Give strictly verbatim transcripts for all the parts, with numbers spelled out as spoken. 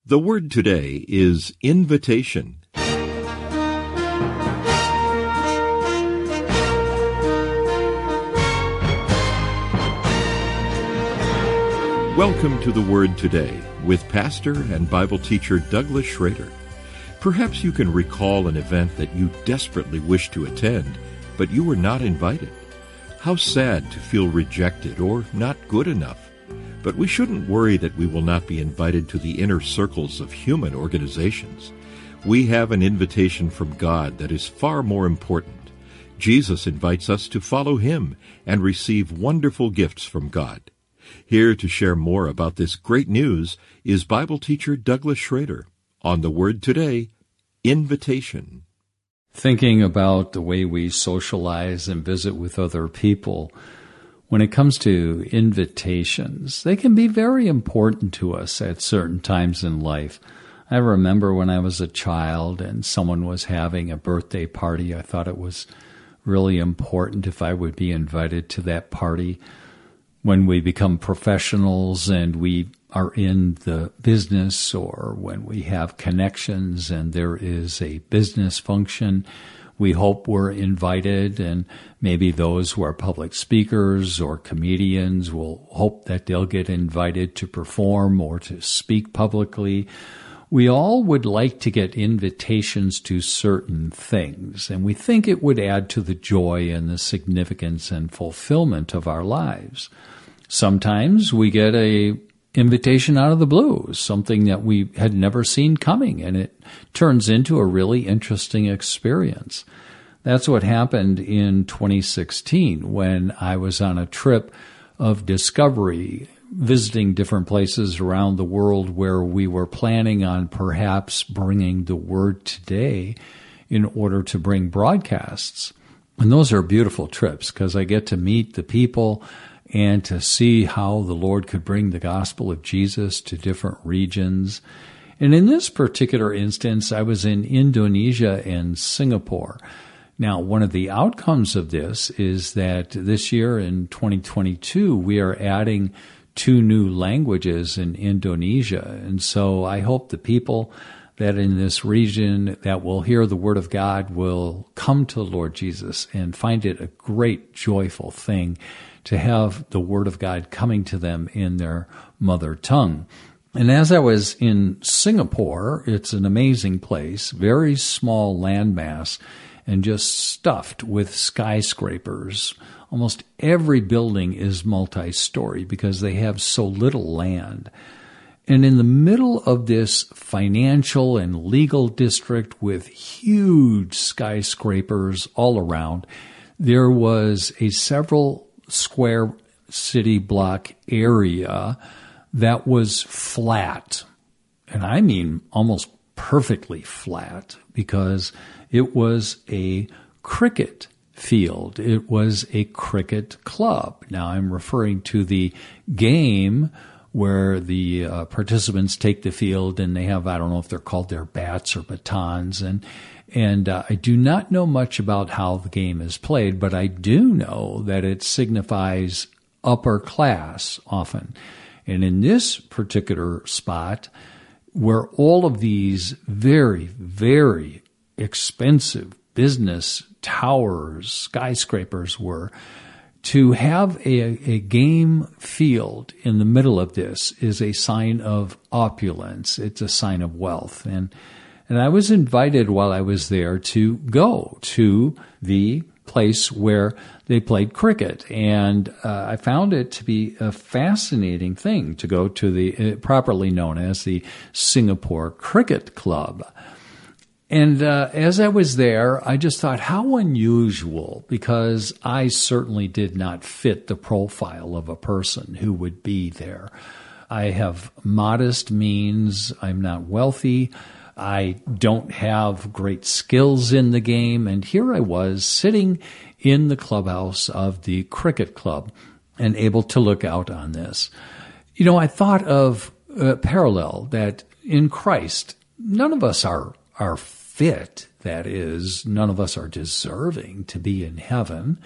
The word today is invitation. Welcome to the Word Today with pastor and Bible teacher Douglas Schrader. Perhaps you can recall an event that you desperately wished to attend, but you were not invited. How sad to feel rejected or not good enough. But we shouldn't worry that we will not be invited to the inner circles of human organizations. We have an invitation from God that is far more important. Jesus invites us to follow Him and receive wonderful gifts from God. Here to share more about this great news is Bible teacher Douglas Schrader on the Word Today, Invitation. Thinking about the way we socialize and visit with other people, when it comes to invitations, they can be very important to us at certain times in life. I remember when I was a child and someone was having a birthday party, I thought it was really important if I would be invited to that party. When we become professionals and we are in the business, or when we have connections and there is a business function, we hope we're invited, and maybe those who are public speakers or comedians will hope that they'll get invited to perform or to speak publicly. We all would like to get invitations to certain things, and we think it would add to the joy and the significance and fulfillment of our lives. Sometimes we get a invitation out of the blue, something that we had never seen coming, and it turns into a really interesting experience. That's what happened in twenty sixteen when I was on a trip of discovery, visiting different places around the world where we were planning on perhaps bringing the Word Today in order to bring broadcasts. And those are beautiful trips because I get to meet the people and to see how the Lord could bring the gospel of Jesus to different regions. And in this particular instance, I was in Indonesia and Singapore. Now, one of the outcomes of this is that this year in twenty twenty-two, we are adding two new languages in Indonesia. And so I hope the people that in this region that will hear the Word of God will come to the Lord Jesus and find it a great, joyful thing to have the Word of God coming to them in their mother tongue. And as I was in Singapore, it's an amazing place, very small landmass, and just stuffed with skyscrapers. Almost every building is multi-story because they have so little land. And in the middle of this financial and legal district with huge skyscrapers all around, there was a several square city block area that was flat. And I mean almost perfectly flat because it was a cricket field. It was a cricket club. Now I'm referring to the game where the uh, participants take the field and they have, I don't know if they're called their bats or batons, and And uh, I do not know much about how the game is played, but I do know that it signifies upper class often. And in this particular spot, where all of these very, very expensive business towers, skyscrapers were, to have a, a game field in the middle of this is a sign of opulence. It's a sign of wealth. And And I was invited while I was there to go to the place where they played cricket. And uh, I found it to be a fascinating thing to go to the uh, properly known as the Singapore Cricket Club. And uh, as I was there, I just thought, how unusual, because I certainly did not fit the profile of a person who would be there. I have modest means. I'm not wealthy. I don't have great skills in the game, and here I was sitting in the clubhouse of the cricket club and able to look out on this. You know, I thought of a parallel that in Christ, none of us are, are fit. That is, none of us are deserving to be in heaven.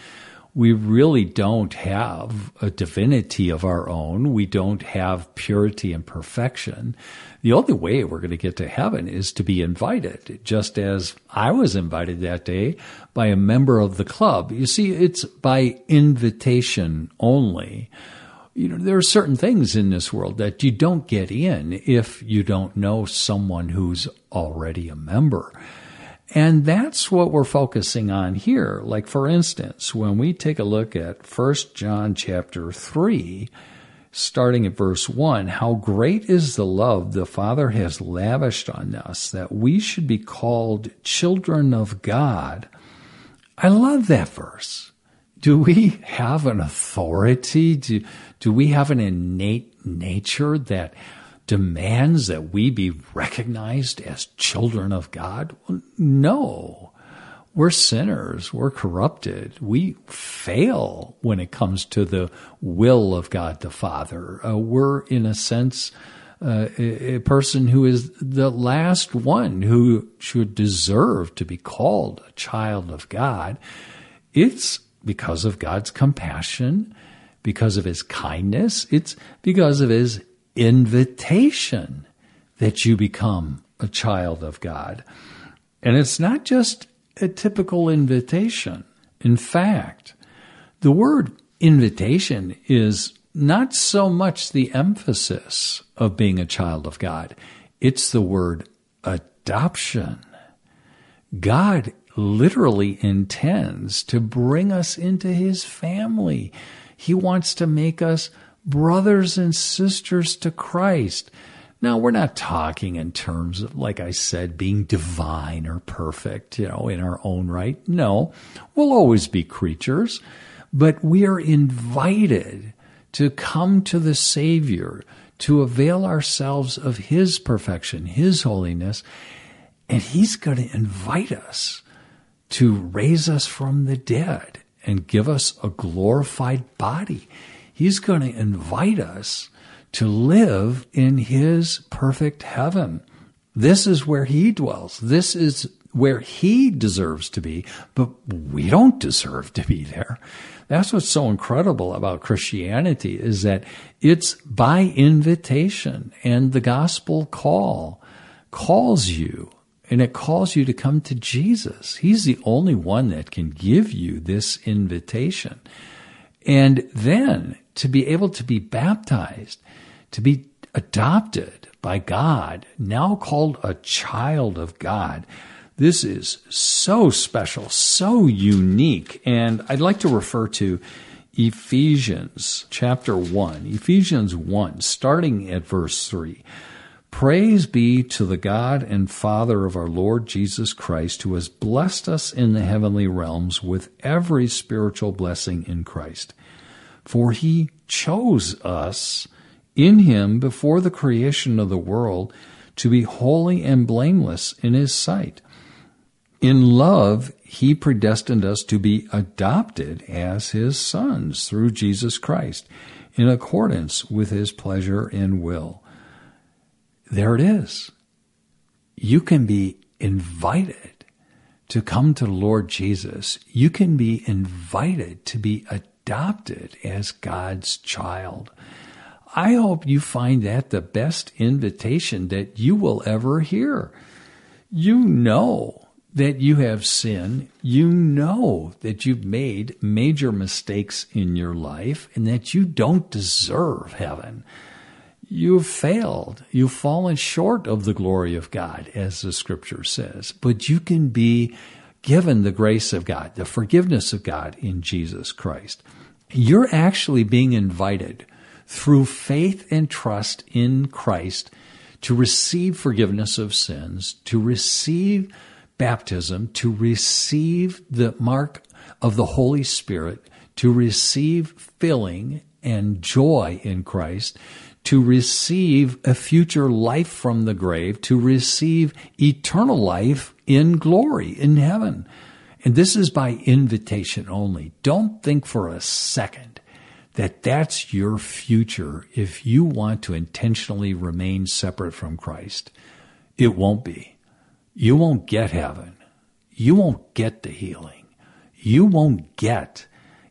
we really don't have a divinity of our own. We don't have purity and perfection. The only way we're going to get to heaven is to be invited, just as I was invited that day by a member of the club. You see, it's by invitation only. You know, there are certain things in this world that you don't get in if you don't know someone who's already a member. And that's what we're focusing on here. Like, for instance, when we take a look at First John chapter three, starting at verse one, how great is the love the Father has lavished on us that we should be called children of God. I love that verse. Do we have an authority? Do, do we have an innate nature that demands that we be recognized as children of God? Well, no. We're sinners. We're corrupted. We fail when it comes to the will of God the Father. Uh, we're, in a sense, uh, a, a person who is the last one who should deserve to be called a child of God. It's because of God's compassion, because of his kindness. It's because of his invitation that you become a child of God. And it's not just a typical invitation. In fact, the word invitation is not so much the emphasis of being a child of God. It's the word adoption. God literally intends to bring us into his family. He wants to make us brothers and sisters to Christ. Now, we're not talking in terms of, like I said, being divine or perfect, you know, in our own right. No, we'll always be creatures, but we are invited to come to the Savior, to avail ourselves of his perfection, his holiness, and he's going to invite us to raise us from the dead and give us a glorified body. He's going to invite us to live in his perfect heaven. This is where he dwells. This is where he deserves to be, but we don't deserve to be there. That's what's so incredible about Christianity, is that it's by invitation, and the gospel call calls you, and it calls you to come to Jesus. He's the only one that can give you this invitation. And then to be able to be baptized, to be adopted by God, now called a child of God. This is so special, so unique. And I'd like to refer to Ephesians chapter one, Ephesians one, starting at verse three. Praise be to the God and Father of our Lord Jesus Christ, who has blessed us in the heavenly realms with every spiritual blessing in Christ. For he chose us in him before the creation of the world to be holy and blameless in his sight. In love, he predestined us to be adopted as his sons through Jesus Christ, in accordance with his pleasure and will. There it is. You can be invited to come to the Lord Jesus. You can be invited to be adopted as God's child. I hope you find that the best invitation that you will ever hear. You know that you have sinned. You know that you've made major mistakes in your life and that you don't deserve heaven. You've failed. You've fallen short of the glory of God, as the scripture says. But you can be given the grace of God, the forgiveness of God in Jesus Christ. You're actually being invited through faith and trust in Christ to receive forgiveness of sins, to receive baptism, to receive the mark of the Holy Spirit, to receive filling and joy in Christ, to receive a future life from the grave, to receive eternal life in glory in heaven. And this is by invitation only. Don't think for a second that that's your future if you want to intentionally remain separate from Christ. It won't be. You won't get heaven. You won't get the healing. You won't get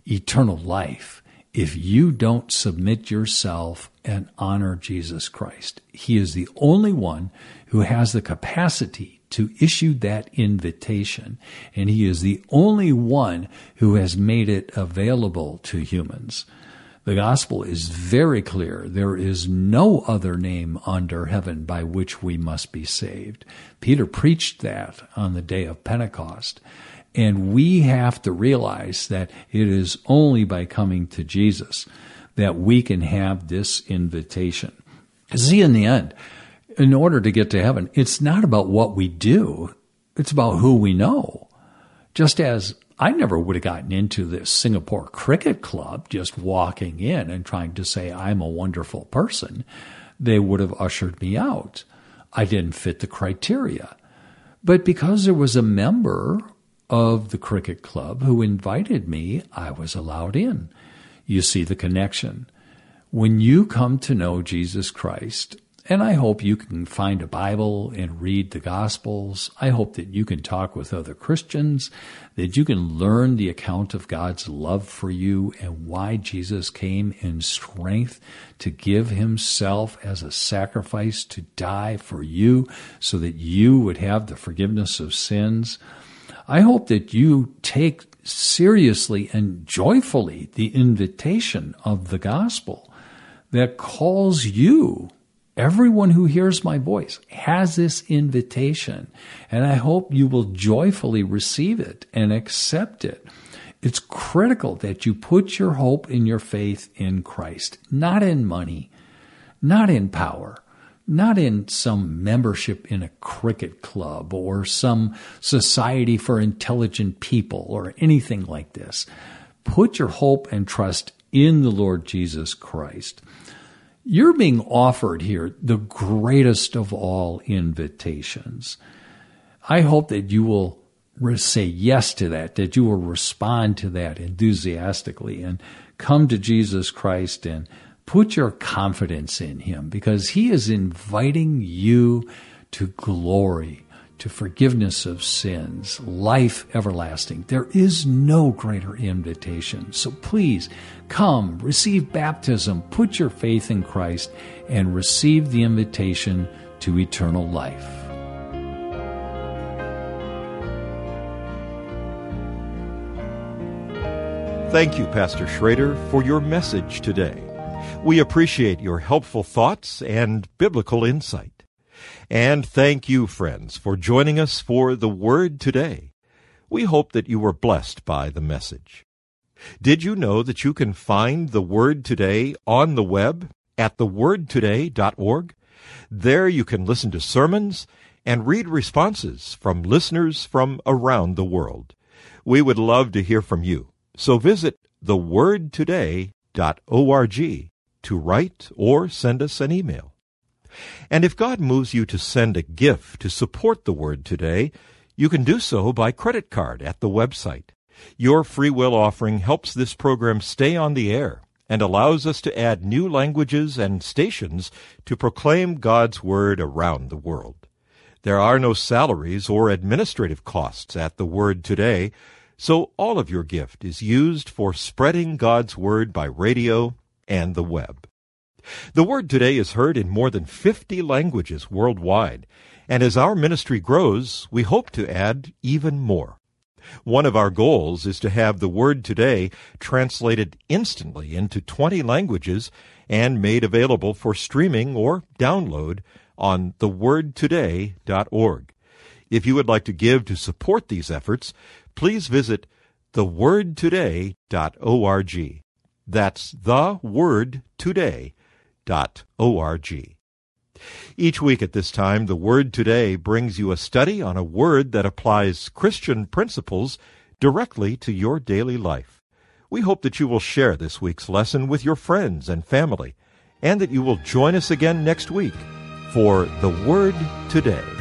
eternal life if you don't submit yourself and honor Jesus Christ. He is the only one who has the capacity to issue that invitation, and he is the only one who has made it available to humans. The gospel is very clear. There is no other name under heaven by which we must be saved. Peter preached that on the day of Pentecost. And we have to realize that it is only by coming to Jesus that we can have this invitation. See, in the end, in order to get to heaven, it's not about what we do. It's about who we know. Just as I never would have gotten into this Singapore Cricket Club just walking in and trying to say I'm a wonderful person, they would have ushered me out. I didn't fit the criteria. But because there was a member of the cricket club who invited me, I was allowed in. You see the connection. When you come to know Jesus Christ, and I hope you can find a Bible and read the Gospels, I hope that you can talk with other Christians, that you can learn the account of God's love for you and why Jesus came in strength to give himself as a sacrifice to die for you so that you would have the forgiveness of sins. I hope that you take seriously and joyfully the invitation of the gospel that calls you. Everyone who hears my voice has this invitation, and I hope you will joyfully receive it and accept it. It's critical that you put your hope and your faith in Christ, not in money, not in power, not in some membership in a cricket club or some society for intelligent people or anything like this. Put your hope and trust in the Lord Jesus Christ. You're being offered here the greatest of all invitations. I hope that you will say yes to that, that you will respond to that enthusiastically and come to Jesus Christ and put your confidence in him, because he is inviting you to glory, to forgiveness of sins, life everlasting. There is no greater invitation. So please come, receive baptism, put your faith in Christ, and receive the invitation to eternal life. Thank you, Pastor Schrader, for your message today. We appreciate your helpful thoughts and biblical insight. And thank you, friends, for joining us for The Word Today. We hope that you were blessed by the message. Did you know that you can find The Word Today on the web at the word today dot org? There you can listen to sermons and read responses from listeners from around the world. We would love to hear from you, so visit the word today dot org to write or send us an email. And if God moves you to send a gift to support the Word Today, you can do so by credit card at the website. Your free will offering helps this program stay on the air and allows us to add new languages and stations to proclaim God's Word around the world. There are no salaries or administrative costs at the Word Today, so all of your gift is used for spreading God's Word by radio and the web. The Word Today is heard in more than fifty languages worldwide, and as our ministry grows, we hope to add even more. One of our goals is to have the Word Today translated instantly into twenty languages and made available for streaming or download on the word today dot org. If you would like to give to support these efforts, please visit the word today dot org. That's the word today dot org. Each week at this time, The Word Today brings you a study on a word that applies Christian principles directly to your daily life. We hope that you will share this week's lesson with your friends and family, and that you will join us again next week for The Word Today.